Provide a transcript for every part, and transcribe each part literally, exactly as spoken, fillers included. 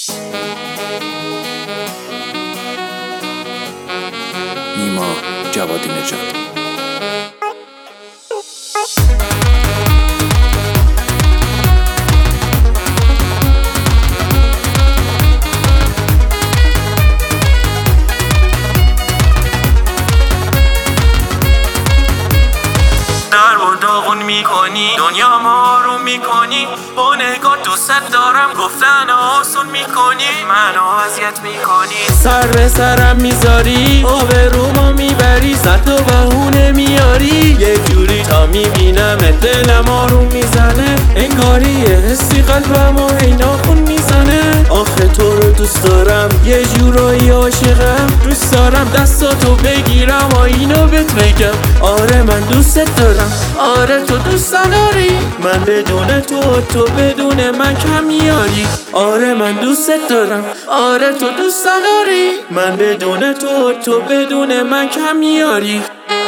نیما جوادی نژاد. داغون میکنی دنیا ما رو میکنی، با نگاه دوست دارم گفتن آسون میکنی، منو اذیت میکنی، سر به سرم میذاری، آبرومو میبری، صد تا بهونه میاری، یه جوری تا میبینم دلم آروم میزنه، انگاری یه حسی قلبمو اینا خون میزنه. آخه تو رو دوست دارم، یه جورایی عاشقم، دوست دارم دستاتو بگیرم و اینو بهت بگم، آره من دوست دارم، آره تو دوست داری من، بدون تو تو بدون من کم میاری، آره من دوست دارم، آره تو دوست داری من، بدون تو تو بدون من کم میاری.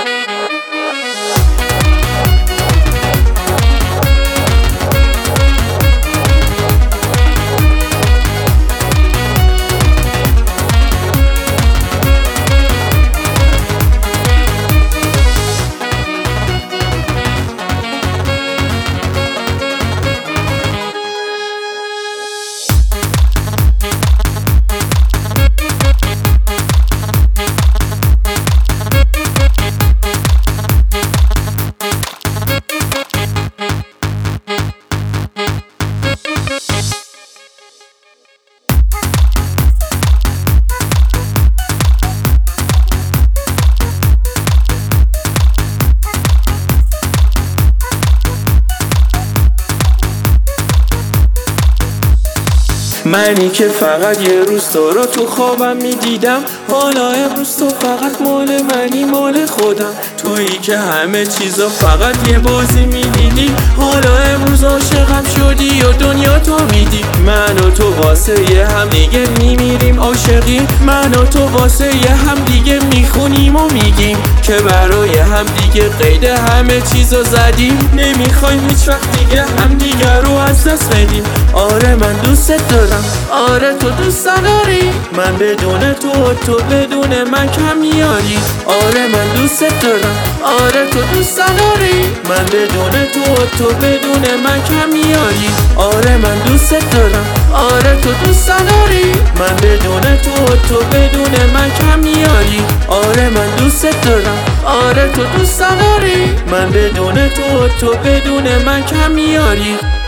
منی که فقط یه روز تو رو تو خوابم میدیدم، حالا امروز تو فقط مال منی، مال خودم، تویی که همه چیزا فقط یه بازی میدیدی، حالا امروز عاشقم شدی و دنیا تو میدی، من و تو واسه یه هم دیگه میمیریم عاشقی، من و تو واسه یه هم دیگه میخونیم و میگیم که برای هم دیگه قید همه چیزا زدیم، نمیخوایم هیچ وقت دیگه هم دیگه رو از دست بدیم، آره من دوست دارم، آره تو دوست داری من، بدون تو تو بدون من کم میاری، آره من دوست دارم، آره تو دوست داری من، بدون تو تو بدون من کم میاری، آره من دوست دارم، آره تو دوست داری من، بدون تو تو بدون من کم میاری، آره من دوست دارم، آره تو دوست داری من، بدون تو تو بدون من کم میاری.